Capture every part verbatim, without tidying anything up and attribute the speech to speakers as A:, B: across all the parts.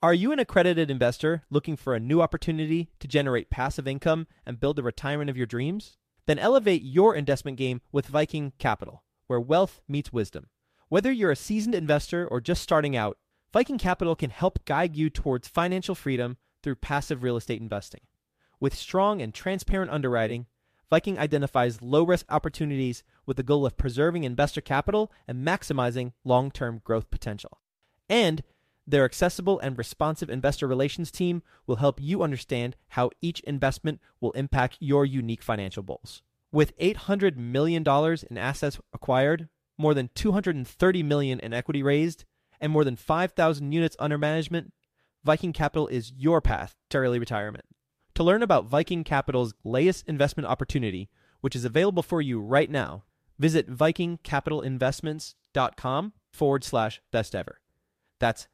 A: Are you an accredited investor looking for a new opportunity to generate passive income and build the retirement of your dreams? Then elevate your investment game with Viking Capital, where wealth meets wisdom. Whether you're a seasoned investor or just starting out, Viking Capital can help guide you towards financial freedom through passive real estate investing. With strong and transparent underwriting, Viking identifies low-risk opportunities with the goal of preserving investor capital and maximizing long-term growth potential. And their accessible and responsive investor relations team will help you understand how each investment will impact your unique financial goals. With eight hundred million dollars in assets acquired, more than two hundred thirty million dollars in equity raised, and more than five thousand units under management, Viking Capital is your path to early retirement. To learn about Viking Capital's latest investment opportunity, which is available for you right now, visit vikingcapitalinvestments.com forward slash best ever. That's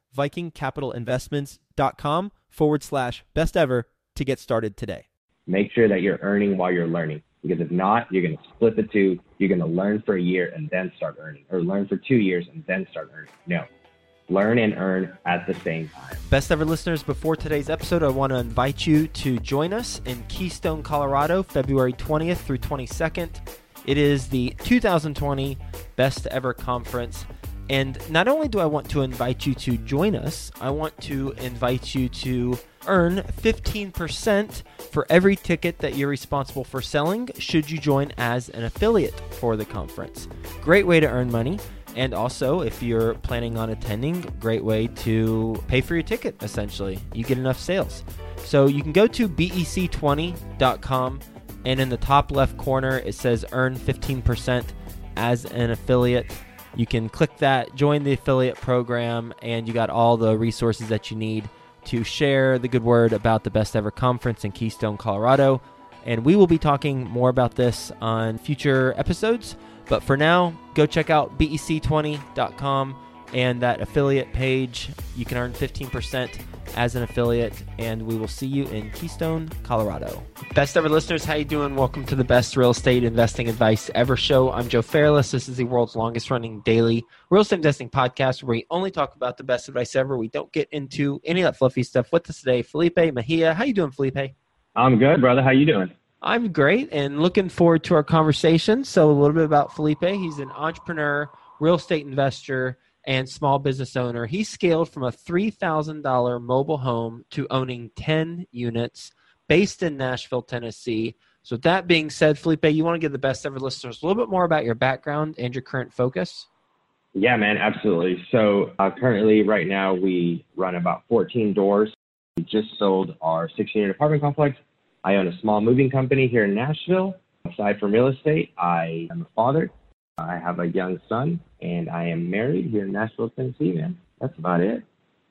A: vikingcapitalinvestments.com forward slash best ever to get started today.
B: Make sure that you're earning while you're learning, because if not, you're going to split the two. You're going to learn for a year and then start earning, or learn for two years and then start earning. No. Learn and earn at the same time.
A: Best ever listeners, before today's episode, I want to invite you to join us in Keystone, Colorado, February twentieth through twenty-second. It is the two thousand twenty Best Ever Conference. And not only do I want to invite you to join us, I want to invite you to earn fifteen percent for every ticket that you're responsible for selling should you join as an affiliate for the conference. Great way to earn money. And also, if you're planning on attending, great way to pay for your ticket, essentially. You get enough sales. So you can go to B E C twenty dot com, and in the top left corner, it says earn fifteen percent as an affiliate. You can click that, join the affiliate program, and you got all the resources that you need to share the good word about the Best Ever Conference in Keystone, Colorado. And we will be talking more about this on future episodes. But for now, go check out B E C twenty dot com and that affiliate page. You can earn fifteen percent as an affiliate, and we will see you in Keystone, Colorado. Best ever listeners, how you doing? Welcome to the Best Real Estate Investing Advice Ever show. I'm Joe Fairless. This is the world's longest running daily real estate investing podcast where we only talk about the best advice ever. We don't get into any of that fluffy stuff. With us today, Felipe Mejia. How you doing, Felipe?
B: I'm good, brother. How you doing?
A: I'm great and looking forward to our conversation. So a little bit about Felipe. He's an entrepreneur, real estate investor, and small business owner. He scaled from a three thousand dollars mobile home to owning ten units based in Nashville, Tennessee. So with that being said, Felipe, you want to give the best ever listeners a little bit more about your background and your current focus?
B: Yeah, man, absolutely. So uh, currently right now we run about fourteen doors. We just sold our six-unit apartment complex. I own a small moving company here in Nashville. Aside from real estate, I am a father. I have a young son, and I am married here in Nashville, Tennessee, man. That's about it.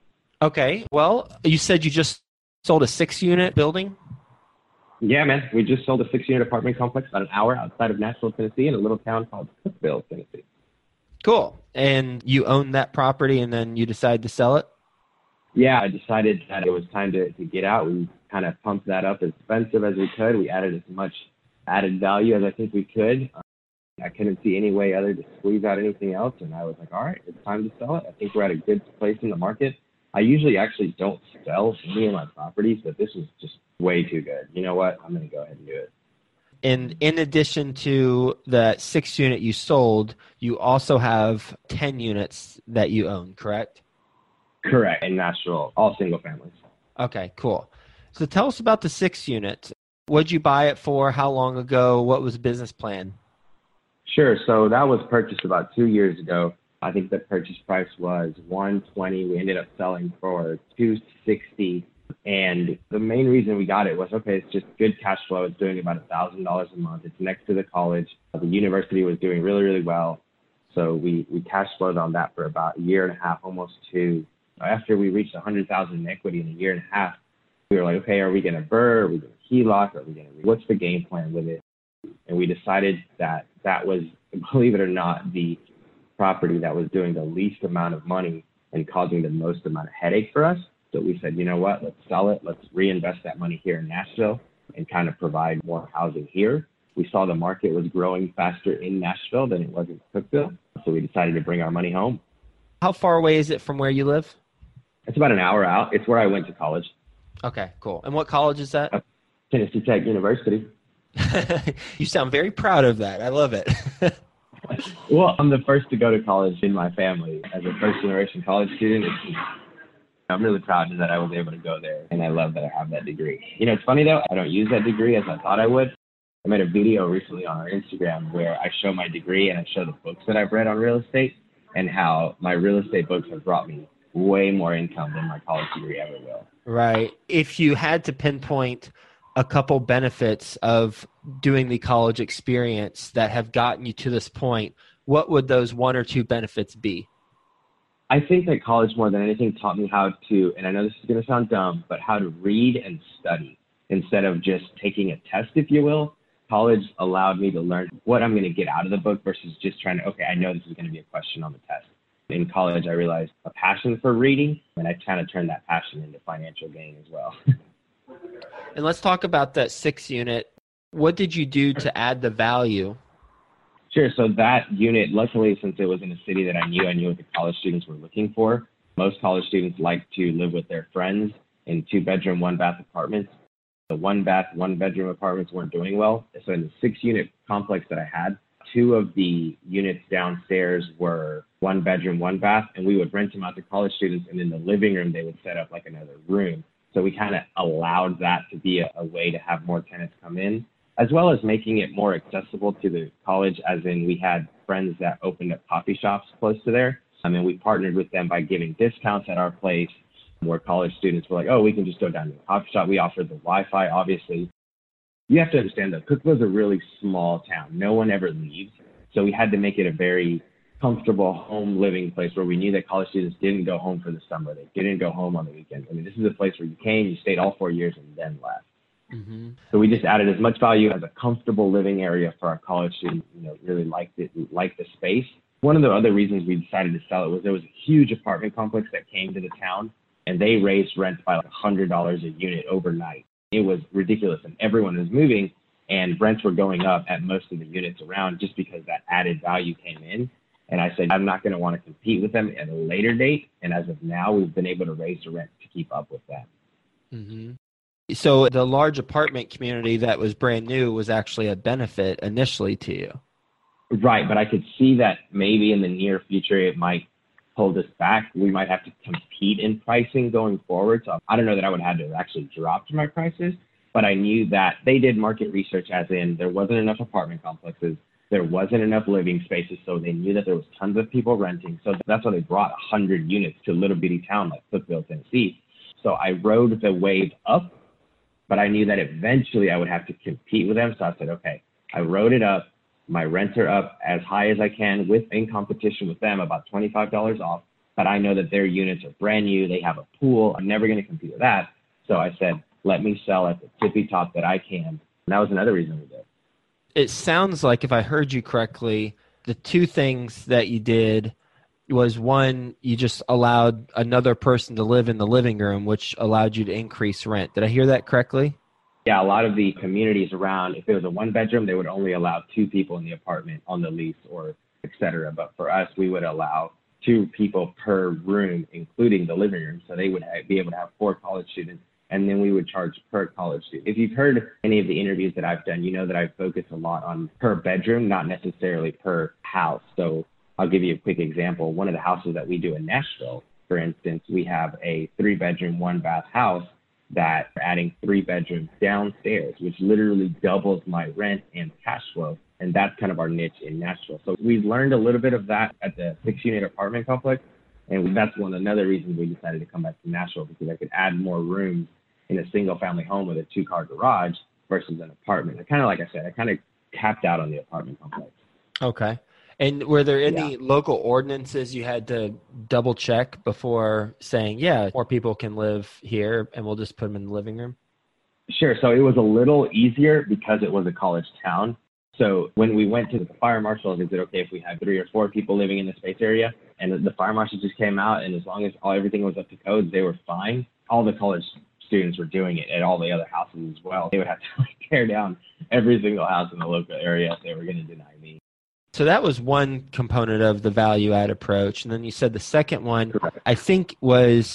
A: Okay. Well, you said you just sold a six-unit building?
B: Yeah, man. We just sold a six-unit apartment complex about an hour outside of Nashville, Tennessee, in a little town called Cookeville, Tennessee.
A: Cool. And you own that property, and then you decided to sell it?
B: Yeah, I decided that it was time to, to get out. We kind of pumped that up as expensive as we could. We added as much added value as I think we could. Um, I couldn't see any way other to squeeze out anything else. And I was like, all right, it's time to sell it. I think we're at a good place in the market. I usually actually don't sell any of my properties, but this was just way too good. You know what? I'm going to go ahead and do it.
A: And in addition to the six unit you sold, you also have ten units that you own, correct?
B: Correct. In Nashville, all single families.
A: Okay, cool. So tell us about the six unit. What'd you buy it for? How long ago? What was the business plan?
B: Sure. So that was purchased about two years ago. I think the purchase price was one hundred twenty dollars. We ended up selling for two hundred sixty dollars. And the main reason we got it was, okay, it's just good cash flow. It's doing about one thousand dollars a month. It's next to the college. The university was doing really, really well. So we, we cash flowed on that for about a year and a half, almost two. After we reached one hundred thousand dollars in equity in a year and a half, we were like, okay, are we going to B R R R? Are we going to H E L O C? Are we going to, what's the game plan with it? And we decided that that was, believe it or not, the property that was doing the least amount of money and causing the most amount of headache for us. So we said, you know what, let's sell it. Let's reinvest that money here in Nashville and kind of provide more housing here. We saw the market was growing faster in Nashville than it was in Cookeville. So we decided to bring our money home.
A: How far away is it from where you live?
B: It's about an hour out. It's where I went to college.
A: Okay, cool. And what college is that?
B: Uh, Tennessee Tech University.
A: You sound very proud of that. I love it.
B: Well, I'm the first to go to college in my family as a first generation college student. It's, I'm really proud that I was able to go there, and I love that I have that degree. You know, it's funny though, I don't use that degree as I thought I would. I made a video recently on our Instagram where I show my degree and I show the books that I've read on real estate and how my real estate books have brought me way more income than my college degree ever will.
A: Right. If you had to pinpoint a couple benefits of doing the college experience that have gotten you to this point, what would those one or two benefits be?
B: I think that college more than anything taught me how to, and I know this is going to sound dumb, but how to read and study instead of just taking a test, if you will. College allowed me to learn what I'm going to get out of the book versus just trying to, okay, I know this is going to be a question on the test. In college, I realized a passion for reading, and I kind of turned that passion into financial gain as well.
A: And let's talk about that six unit. What did you do to add the value?
B: Sure. So that unit, luckily, since it was in a city that I knew, I knew what the college students were looking for. Most college students like to live with their friends in two bedroom, one bath apartments. The one bath, one bedroom apartments weren't doing well. So in the six unit complex that I had, two of the units downstairs were one bedroom, one bath, and we would rent them out to college students. And in the living room, they would set up like another room. So we kind of allowed that to be a, a way to have more tenants come in, as well as making it more accessible to the college, as in we had friends that opened up coffee shops close to there. I mean, we partnered with them by giving discounts at our place where college students were like, oh, we can just go down to the coffee shop. We offered the Wi-Fi, obviously. You have to understand that Cookeville's a really small town. No one ever leaves. So we had to make it a very comfortable home living place where we knew that college students didn't go home for the summer. They didn't go home on the weekends. I mean, this is a place where you came, you stayed all four years, and then left. Mm-hmm. So we just added as much value as a comfortable living area for our college students. You know, really liked it, liked the space. One of the other reasons we decided to sell it was there was a huge apartment complex that came to the town, and they raised rent by like one hundred dollars a unit overnight. It was ridiculous, and everyone was moving, and rents were going up at most of the units around just because that added value came in. And I said, I'm not going to want to compete with them at a later date. And as of now, we've been able to raise the rent to keep up with that.
A: Mm-hmm. So the large apartment community that was brand new was actually a benefit initially to you.
B: Right. But I could see that maybe in the near future, it might hold us back. We might have to compete in pricing going forward. So I don't know that I would have to actually drop my prices, but I knew that they did market research, as in there wasn't enough apartment complexes. There wasn't enough living spaces, so they knew that there was tons of people renting. So that's why they brought one hundred units to a little bitty town like Cookeville, Tennessee. So I rode the wave up, but I knew that eventually I would have to compete with them. So I said, okay, I rode it up. My rents are up as high as I can with in competition with them, about twenty-five dollars off. But I know that their units are brand new. They have a pool. I'm never going to compete with that. So I said, let me sell at the tippy top that I can. And that was another reason we did.
A: It sounds like, if I heard you correctly, the two things that you did was, one, you just allowed another person to live in the living room, which allowed you to increase rent. Did I hear that correctly?
B: Yeah, a lot of the communities around, if it was a one bedroom, they would only allow two people in the apartment on the lease or et cetera. But for us, we would allow two people per room, including the living room. So they would be able to have four college students. And then we would charge per college student. If you've heard any of the interviews that I've done, you know that I focus a lot on per bedroom, not necessarily per house. So I'll give you a quick example. One of the houses that we do in Nashville, for instance, we have a three bedroom, one bath house that we're adding three bedrooms downstairs, which literally doubles my rent and cash flow. And that's kind of our niche in Nashville. So we've learned a little bit of that at the six unit apartment complex. And that's one another reason we decided to come back to Nashville, because I could add more rooms in a single family home with a two car garage versus an apartment. I kind of, like I said, I kind of capped out on the apartment complex.
A: Okay. And were there any
B: Yeah.
A: local ordinances you had to double check before saying, yeah, more people can live here and we'll just put them in the living room?
B: Sure. So it was a little easier because it was a college town. So when we went to the fire marshal, they said, okay, if we had three or four people living in the space area, and the fire marshal just came out, and as long as all everything was up to code, they were fine. All the college students were doing it at all the other houses as well. They would have to like, tear down every single house in the local area if they were going to deny me.
A: So that was one component of the value add approach. And then you said the second one,
B: Correct.
A: I think, was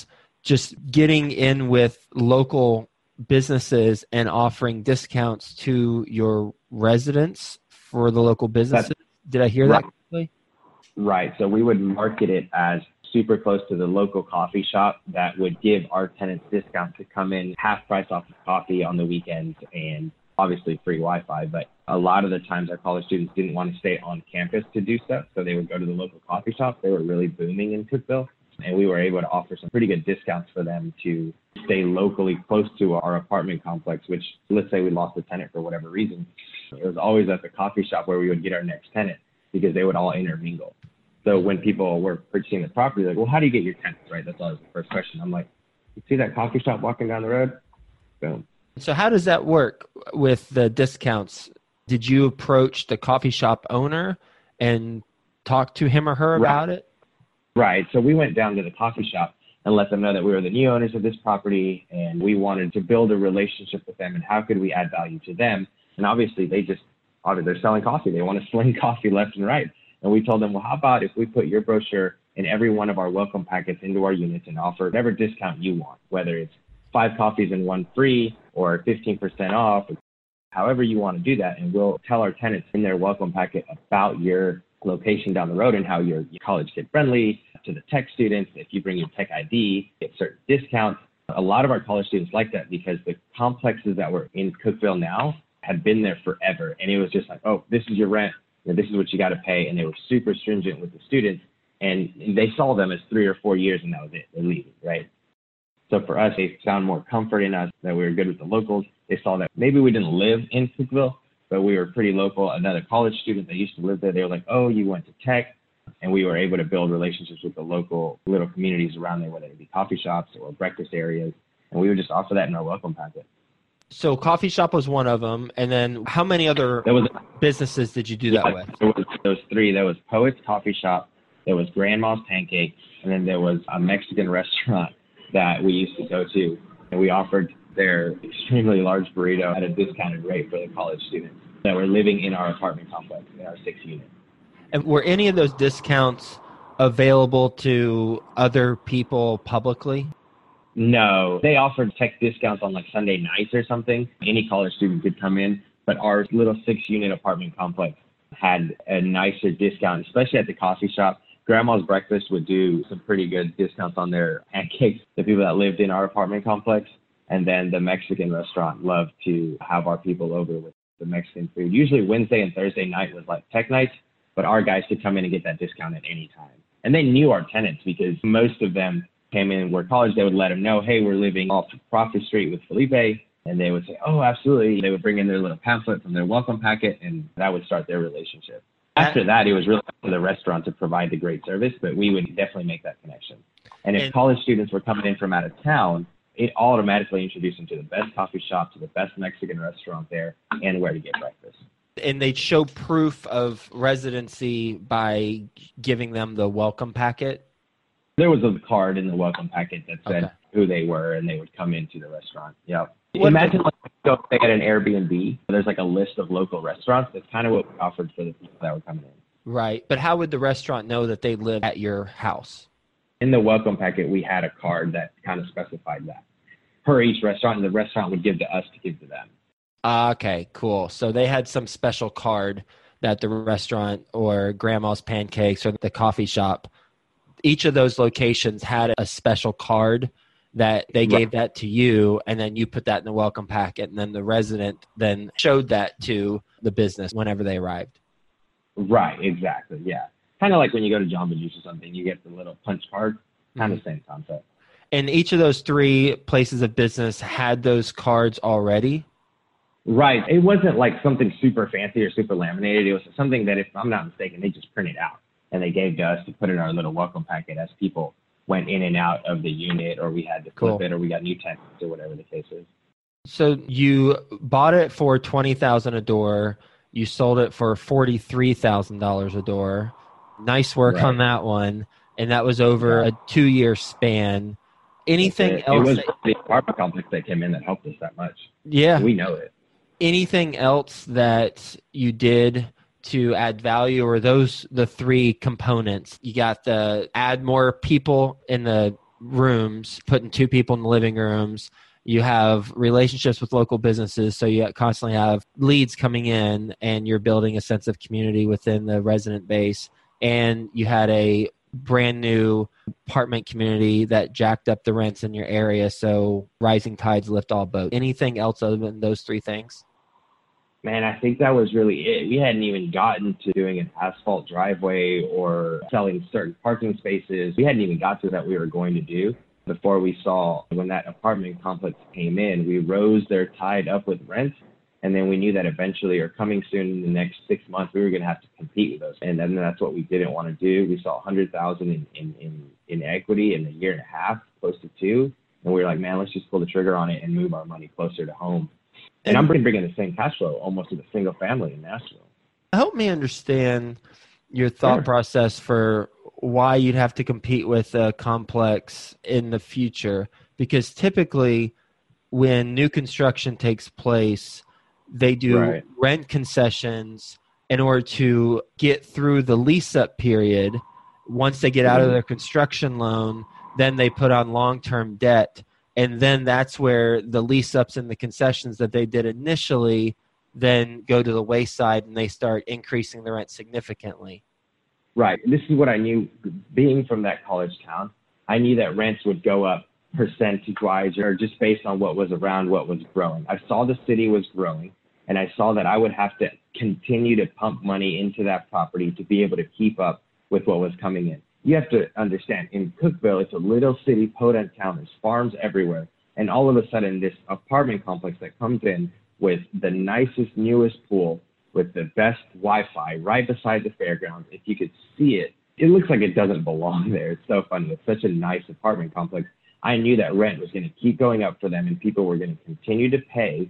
A: just getting in with local businesses and offering discounts to your residents for the local businesses.
B: That's,
A: Did I hear
B: right.
A: that correctly?
B: Right. So we would market it as super close to the local coffee shop that would give our tenants discounts to come in half price off of coffee on the weekends and obviously free Wi-Fi. But a lot of the times our college students didn't want to stay on campus to do stuff. So they would go to the local coffee shop. They were really booming in Cookeville. And we were able to offer some pretty good discounts for them to stay locally close to our apartment complex, which let's say we lost a tenant for whatever reason. It was always at the coffee shop where we would get our next tenant because they would all intermingle. So when people were purchasing the property, like, well, how do you get your tenants, right? That's always the first question. I'm like, you see that coffee shop walking down the road? Boom.
A: So how does that work with the discounts? Did you approach the coffee shop owner and talk to him or her about
B: right.
A: it?
B: Right. So we went down to the coffee shop and let them know that we were the new owners of this property and we wanted to build a relationship with them and how could we add value to them. And obviously they just, obviously they're selling coffee. They want to sling coffee left and right. And we told them, well, how about if we put your brochure in every one of our welcome packets into our units and offer whatever discount you want, whether it's five coffees and one free or fifteen percent off, however you want to do that. And we'll tell our tenants in their welcome packet about your location down the road and how you're college kid friendly to the tech students. If you bring your tech I D, get certain discounts. A lot of our college students like that because the complexes that were in Cookeville now had been there forever. And it was just like, oh, this is your rent. This is what you got to pay. And they were super stringent with the students. And they saw them as three or four years and that was it. They're leaving, right? So for us, they found more comfort in us that we were good with the locals. They saw that maybe we didn't live in Cookeville, but we were pretty local. Another college student that used to live there, they were like, oh, you went to tech. And we were able to build relationships with the local little communities around there, whether it be coffee shops or breakfast areas. And we would just offer that in our welcome packet.
A: So coffee shop was one of them. And then how many other
B: there was,
A: businesses did you do
B: yeah,
A: that with?
B: There was those three. There was Poets Coffee Shop. There was Grandma's Pancake. And then there was a Mexican restaurant that we used to go to. And we offered their extremely large burrito at a discounted rate for the college students that were living in our apartment complex, in our six units.
A: And were any of those discounts available to other people publicly?
B: No, they offered tech discounts on like Sunday nights or something. Any college student could come in, but our little six unit apartment complex had a nicer discount, especially at the coffee shop. Grandma's Breakfast would do some pretty good discounts on their pancakes, the people that lived in our apartment complex. And then the Mexican restaurant loved to have our people over with the Mexican food. Usually Wednesday and Thursday night was like tech nights, but our guys could come in and get that discount at any time. And they knew our tenants because most of them came in and were college. They would let them know, hey, we're living off Crawford Street with Felipe. And they would say, oh, absolutely. They would bring in their little pamphlet from their welcome packet, and that would start their relationship. After that, it was really up to the restaurant to provide the great service, but we would definitely make that connection. And if
A: and,
B: college students were coming in from out of town, it automatically introduced them to the best coffee shop, to the best Mexican restaurant there, and where to get breakfast.
A: And they'd show proof of residency by giving them the welcome packet?
B: There was a card in the welcome packet that said
A: okay.
B: who they were, and they would come into the restaurant. Yep.
A: What
B: Imagine like go stay at an Airbnb. There's like a list of local restaurants. That's kind of what we offered for the people that were coming in.
A: Right. But how would the restaurant know that they live at your house?
B: In the welcome packet, we had a card that kind of specified that per each restaurant, and the restaurant would give to us to give to them.
A: Uh, okay, cool. So they had some special card that the restaurant or Grandma's Pancakes or the coffee shop, each of those locations had a special card that they gave right. that to you, and then you put that in the welcome packet, and then the resident then showed that to the business whenever they arrived.
B: Right, exactly, yeah. Kind of like when you go to Jamba Juice or something, you get the little punch card, kind mm-hmm. of same concept.
A: And each of those three places of business had those cards already?
B: Right. It wasn't like something super fancy or super laminated. It was something that, if I'm not mistaken, they just printed out, and they gave to us to put in our little welcome packet as people went in and out of the unit, or we had to flip cool. it, or we got new tenants, or whatever the case is.
A: So you bought it for twenty thousand dollars a door. You sold it for forty-three thousand dollars a door. Nice work right. on that one. And that was over yeah. a two-year span. Anything
B: it,
A: else?
B: It was
A: that,
B: the apartment complex that came in that helped us that much.
A: Yeah.
B: We know it.
A: Anything else that you did to add value, or those the three components? You got the add more people in the rooms, putting two people in the living rooms. You have relationships with local businesses, so you constantly have leads coming in, and you're building a sense of community within the resident base. And you had a brand new apartment community that jacked up the rents in your area, so rising tides lift all boats. Anything else other than those three things?
B: Man, I think that was really it. We hadn't even gotten to doing an asphalt driveway or selling certain parking spaces. We hadn't even got to that we were going to do before we saw when that apartment complex came in. We rose their tide up with rents, and then we knew that eventually, or coming soon in the next six months, we were going to have to compete with those. And then that's what we didn't want to do. We saw one hundred thousand dollars in, in, in, in equity in a year and a half, close to two. And we were like, man, let's just pull the trigger on it and move our money closer to home. And I'm bringing the same cash flow almost as a single family in Nashville.
A: Help me understand your thought
B: Sure.
A: process for why you'd have to compete with a complex in the future. Because typically when new construction takes place, they do
B: Right.
A: rent concessions in order to get through the lease-up period. Once they get out of their construction loan, then they put on long-term debt. And then that's where the lease-ups and the concessions that they did initially then go to the wayside, and they start increasing the rent significantly.
B: Right. This is what I knew. Being from that college town, I knew that rents would go up percentage-wise or just based on what was around what was growing. I saw the city was growing, and I saw that I would have to continue to pump money into that property to be able to keep up with what was coming in. You have to understand, in Cookeville, it's a little city, podunk town. There's farms everywhere. And all of a sudden, this apartment complex that comes in with the nicest, newest pool, with the best Wi-Fi right beside the fairgrounds. If you could see it, it looks like it doesn't belong there. It's so funny. It's such a nice apartment complex. I knew that rent was going to keep going up for them, and people were going to continue to pay,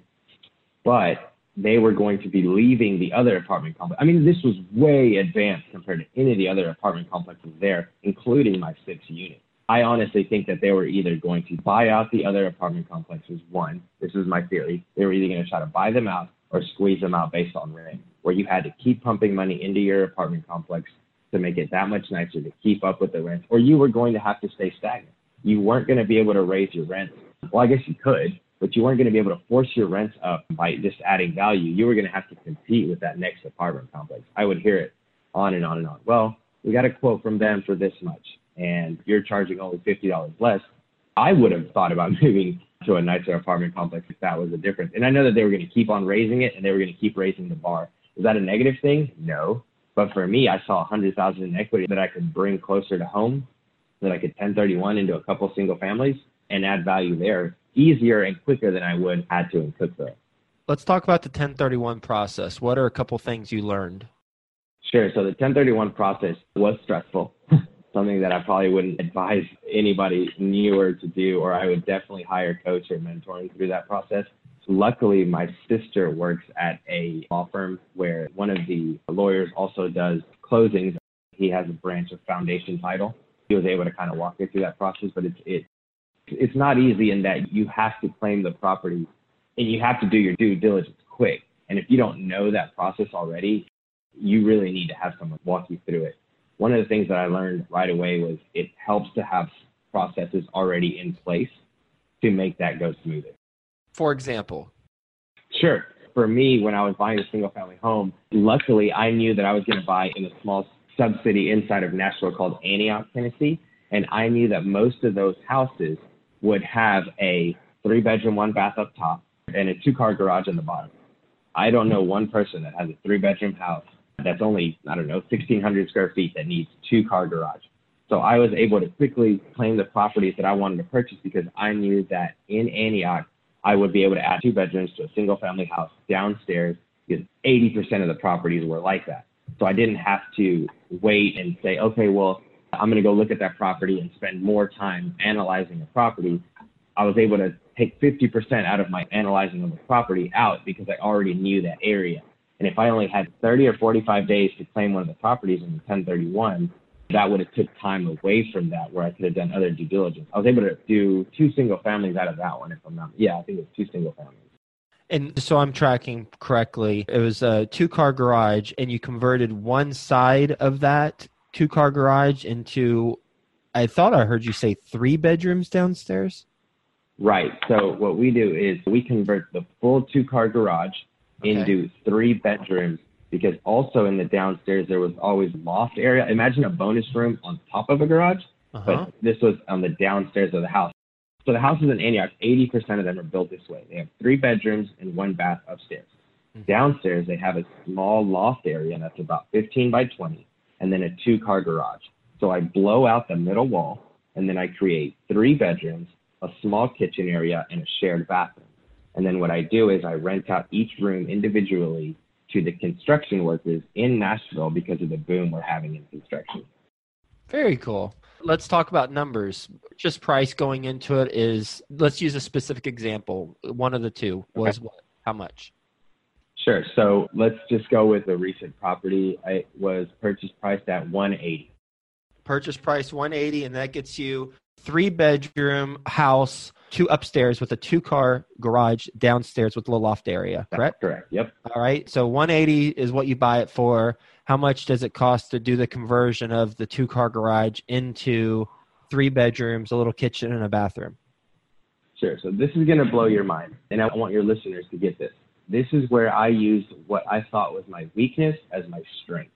B: but they were going to be leaving the other apartment complex. I mean, this was way advanced compared to any of the other apartment complexes there, including my six unit. I honestly think that they were either going to buy out the other apartment complexes. One, this is my theory. They were either going to try to buy them out or squeeze them out based on rent, where you had to keep pumping money into your apartment complex to make it that much nicer to keep up with the rent, or you were going to have to stay stagnant. You weren't going to be able to raise your rent. Well, I guess you could, but you weren't going to be able to force your rents up by just adding value. You were going to have to compete with that next apartment complex. I would hear it on and on and on. Well, we got a quote from them for this much, and you're charging only fifty dollars less. I would have thought about moving to a nicer apartment complex if that was the difference. And I know that they were going to keep on raising it, and they were going to keep raising the bar. Is that a negative thing? No. But for me, I saw one hundred thousand dollars in equity that I could bring closer to home, that I could ten thirty-one into a couple single families and add value there easier and quicker than I would had to in Cookeville.
A: Let's talk about the ten thirty-one process. What are a couple things you learned?
B: Sure. So the ten thirty-one process was stressful, something that I probably wouldn't advise anybody newer to do, or I would definitely hire a coach or mentoring through that process. Luckily, my sister works at a law firm where one of the lawyers also does closings. He has a branch of foundation title. He was able to kind of walk me through that process, but it's it, it's not easy in that you have to claim the property and you have to do your due diligence quick. And if you don't know that process already, you really need to have someone walk you through it. One of the things that I learned right away was it helps to have processes already in place to make that go smoother.
A: For example?
B: Sure. For me, when I was buying a single family home, luckily I knew that I was going to buy in a small sub-city inside of Nashville called Antioch, Tennessee. And I knew that most of those houses would have a three bedroom, one bath up top and a two car garage in the bottom. I don't know one person that has a three bedroom house that's only, I don't know, sixteen hundred square feet that needs two car garage. So I was able to quickly claim the properties that I wanted to purchase because I knew that in Antioch, I would be able to add two bedrooms to a single family house downstairs because eighty percent of the properties were like that. So I didn't have to wait and say, okay, well, I'm going to go look at that property and spend more time analyzing the property. I was able to take fifty percent out of my analyzing of the property out because I already knew that area. And if I only had thirty or forty-five days to claim one of the properties in the ten thirty-one, that would have took time away from that where I could have done other due diligence. I was able to do two single families out of that one, if I'm not, yeah, I think it was two single families.
A: And so I'm tracking correctly. It was a two-car garage, and you converted one side of that two-car garage into I thought I heard you say three bedrooms downstairs.
B: Right. So what we do is we convert the full two-car garage
A: Okay.
B: into three bedrooms, because also in the downstairs there was always loft area. Imagine a bonus room on top of a garage,
A: Uh-huh.
B: but this was on the downstairs of the house. So the houses in Antioch, eighty percent of them are built this way. They have three bedrooms and one bath upstairs.
A: Mhm.
B: Downstairs, they have a small loft area that's about fifteen by twenty, and then a two-car garage. So I blow out the middle wall, and then I create three bedrooms, a small kitchen area, and a shared bathroom. And then what I do is I rent out each room individually to the construction workers in Nashville because of the boom we're having in construction.
A: Very cool. Let's talk about numbers. Just price going into it is, let's use a specific example. One of the two was
B: Okay.
A: what? How much?
B: Sure. So let's just go with the recent property. It was purchase priced at one eighty.
A: Purchase price one eighty, and that gets you three bedroom house, two upstairs with a two car garage downstairs with a little loft area, correct?
B: That's correct. Yep.
A: All right. So one eighty is what you buy it for. How much does it cost to do the conversion of the two car garage into three bedrooms, a little kitchen, and a bathroom?
B: Sure. So this is going to blow your mind, and I want your listeners to get this. This is where I used what I thought was my weakness as my strength.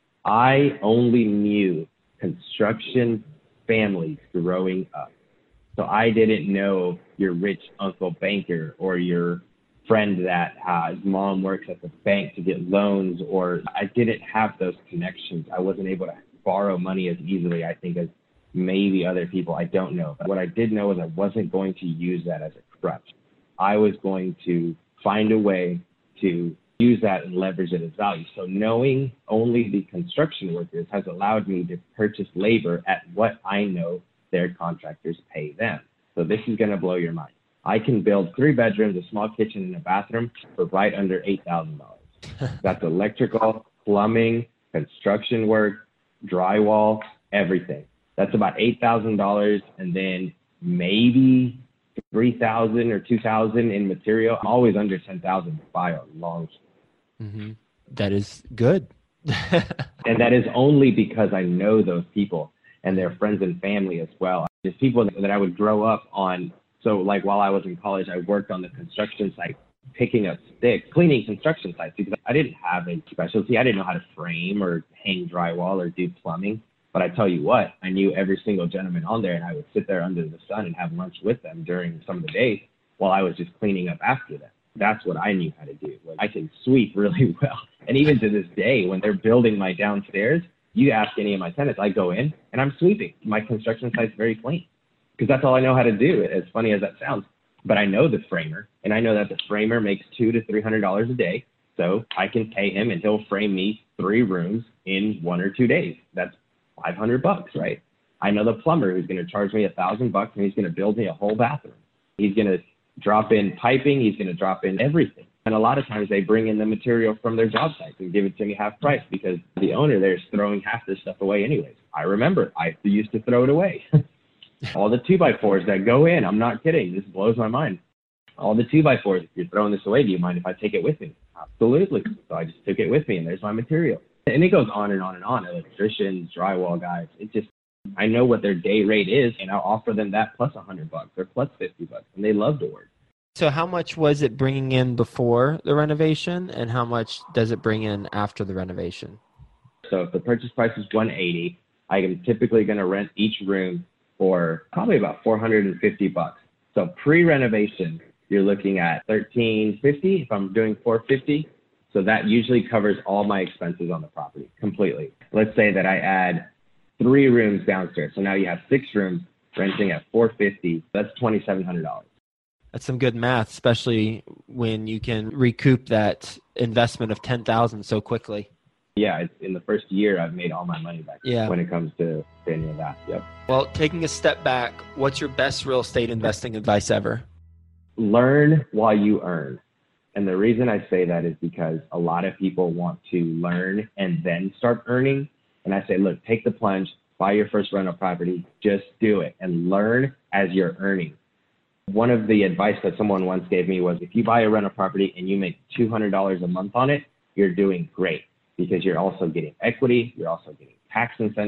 B: I only knew construction families growing up. So I didn't know your rich uncle banker or your friend that uh, his mom works at the bank to get loans, or I didn't have those connections. I wasn't able to borrow money as easily, I think, as maybe other people. I don't know. But what I did know is I wasn't going to use that as a crutch. I was going to find a way to use that and leverage it as value. So knowing only the construction workers has allowed me to purchase labor at what I know their contractors pay them. So this is going to blow your mind. I can build three bedrooms, a small kitchen, and a bathroom for right under eight thousand dollars. That's electrical, plumbing, construction work, drywall, everything. That's about eight thousand dollars, and then maybe three thousand dollars or two thousand dollars in material. I'm always under ten thousand dollars to buy a long.
A: Mm-hmm. That is good.
B: And that is only because I know those people and their friends and family as well. Just people that I would grow up on. So like while I was in college, I worked on the construction site, picking up sticks, cleaning construction sites, because I didn't have a specialty. I didn't know how to frame or hang drywall or do plumbing. But I tell you what, I knew every single gentleman on there, and I would sit there under the sun and have lunch with them during some of the days while I was just cleaning up after them. That's what I knew how to do. I can sweep really well. And even to this day, when they're building my downstairs, you ask any of my tenants, I go in and I'm sweeping. My construction site's very clean because that's all I know how to do, as funny as that sounds. But I know the framer, and I know that the framer makes two to three hundred dollars a day. So I can pay him and he'll frame me three rooms in one or two days. That's five hundred bucks, right? I know the plumber who's going to charge me a thousand bucks and he's going to build me a whole bathroom. He's going to drop in piping. He's going to drop in everything. And a lot of times they bring in the material from their job sites and give it to me half price because the owner there is throwing half this stuff away anyways. I remember I used to throw it away. All the two by fours that go in, I'm not kidding. This blows my mind. All the two by fours, if you're throwing this away, do you mind if I take it with me? Absolutely. So I just took it with me and there's my material. And it goes on and on and on. Electricians, drywall guys, it just, I know what their day rate is, and I'll offer them that plus a hundred bucks or plus fifty bucks, and they love to work.
A: So how much was it bringing in before the renovation, and how much does it bring in after the renovation?
B: So if the purchase price is one eighty, I am typically going to rent each room for probably about four hundred fifty bucks. So pre-renovation, you're looking at thirteen fifty if I'm doing four fifty. So that usually covers all my expenses on the property completely. Let's say that I add three rooms downstairs. So now you have six rooms renting at four fifty. That's twenty-seven hundred dollars.
A: That's some good math, especially when you can recoup that investment of ten thousand dollars so quickly.
B: Yeah, it's, in the first year, I've made all my money back
A: Yeah.
B: when it comes to any of that. Yep.
A: Well, taking a step back, what's your best real estate investing advice ever?
B: Learn while you earn. And the reason I say that is because a lot of people want to learn and then start earning. And I say, look, take the plunge, buy your first rental property, just do it and learn as you're earning. One of the advice that someone once gave me was if you buy a rental property and you make two hundred dollars a month on it, you're doing great because you're also getting equity, you're also getting tax incentives,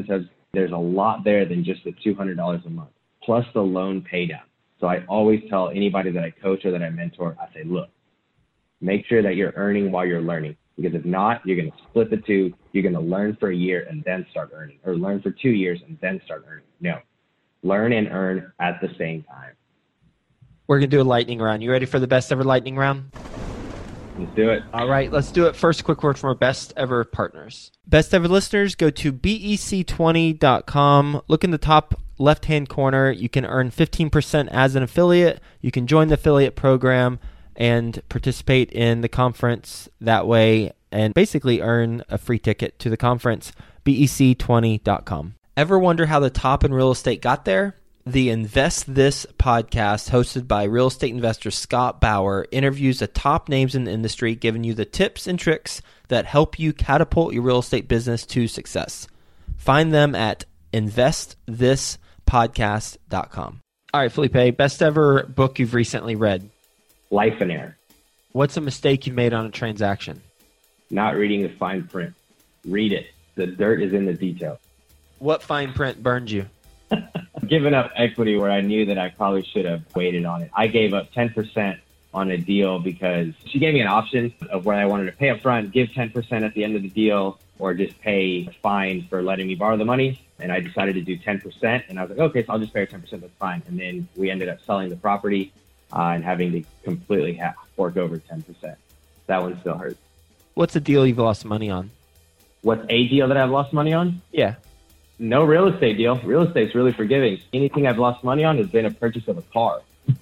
B: There's a lot there than just the two hundred dollars a month, plus the loan pay down. So I always tell anybody that I coach or that I mentor, I say, look, make sure that you're earning while you're learning. Because if not, you're going to split the two. You're going to learn for a year and then start earning, or learn for two years and then start earning. No, learn and earn at the same time.
A: We're going to do a lightning round. You ready for the best ever lightning round?
B: Let's do it.
A: All right, let's do it. First, quick word from our best ever partners. Best ever listeners, go to B E C twenty dot com. Look in the top left-hand corner. You can earn fifteen percent as an affiliate. You can join the affiliate program and participate in the conference that way and basically earn a free ticket to the conference. B E C twenty dot com. Ever wonder how the top in real estate got there? The Invest This podcast, hosted by real estate investor Scott Bauer, interviews the top names in the industry, giving you the tips and tricks that help you catapult your real estate business to success. Find them at invest this podcast dot com. All right, Felipe, best ever book you've recently read?
B: Life and Air.
A: What's a mistake you made on a transaction?
B: Not reading the fine print. Read it. The dirt is in the detail.
A: What fine print burned you?
B: Giving up equity where I knew that I probably should have waited on it. I gave up ten percent on a deal because she gave me an option of where I wanted to pay up front, give ten percent at the end of the deal, or just pay a fine for letting me borrow the money. And I decided to do ten percent. And I was like, okay, so I'll just pay her ten percent. That's fine. And then we ended up selling the property uh, and having to completely ha- fork over ten percent. That one still hurts.
A: What's a deal you've lost money on?
B: What's a deal that I've lost money on?
A: Yeah.
B: No real estate deal. Real estate's really forgiving. Anything I've lost money on has been a purchase of a car.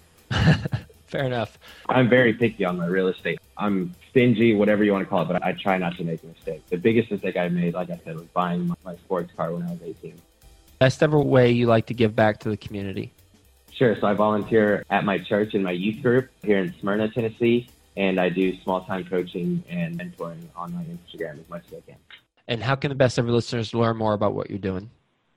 A: Fair enough.
B: I'm very picky on my real estate. I'm stingy, whatever you want to call it, but I try not to make a mistake. The biggest mistake I made, like I said, was buying my sports car when I was eighteen.
A: Best ever way you like to give back to the community?
B: Sure. So I volunteer at my church in my youth group here in Smyrna, Tennessee, and I do small-time coaching and mentoring on my Instagram as much as I can.
A: And how can the best ever listeners learn more about what you're doing?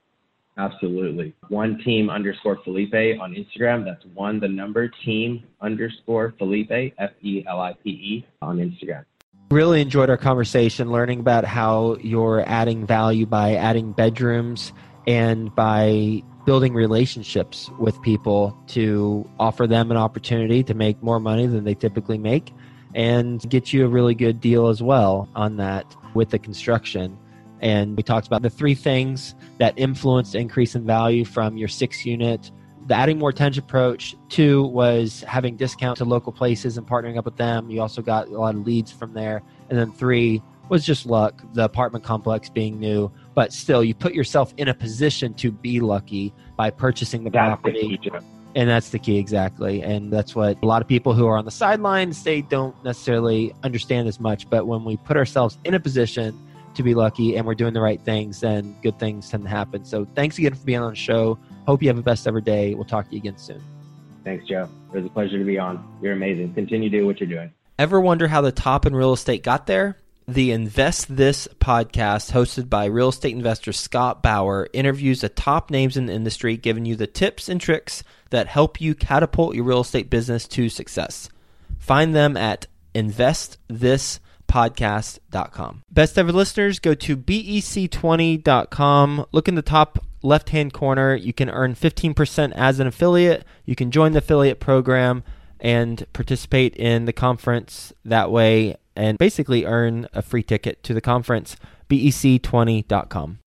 B: Absolutely. One team underscore Felipe on Instagram. That's one, the number, team underscore Felipe, F E L I P E, on Instagram.
A: Really enjoyed our conversation, learning about how you're adding value by adding bedrooms and by building relationships with people to offer them an opportunity to make more money than they typically make and get you a really good deal as well on that with the construction. And we talked about the three things that influenced increase in value from your six unit. The adding more tension approach. Two was having discount to local places and partnering up with them. You also got a lot of leads from there. And then three was just luck, the apartment complex being new. But still, you put yourself in a position to be lucky by purchasing the
B: That's
A: property.
B: the key,
A: And that's the key, exactly. And that's what a lot of people who are on the sidelines, they don't necessarily understand as much. But when we put ourselves in a position to be lucky and we're doing the right things, then good things tend to happen. So thanks again for being on the show. Hope you have the best ever day. We'll talk to you again soon.
B: Thanks, Joe. It was a pleasure to be on. You're amazing. Continue to do what you're doing.
A: Ever wonder how the top in real estate got there? The Invest This podcast, hosted by real estate investor Scott Bauer, interviews the top names in the industry, giving you the tips and tricks that help you catapult your real estate business to success. Find them at invest this podcast dot com. Best ever listeners, go to B E C twenty dot com. Look in the top left-hand corner. You can earn fifteen percent as an affiliate. You can join the affiliate program and participate in the conference that way and basically earn a free ticket to the conference. B E C twenty dot com.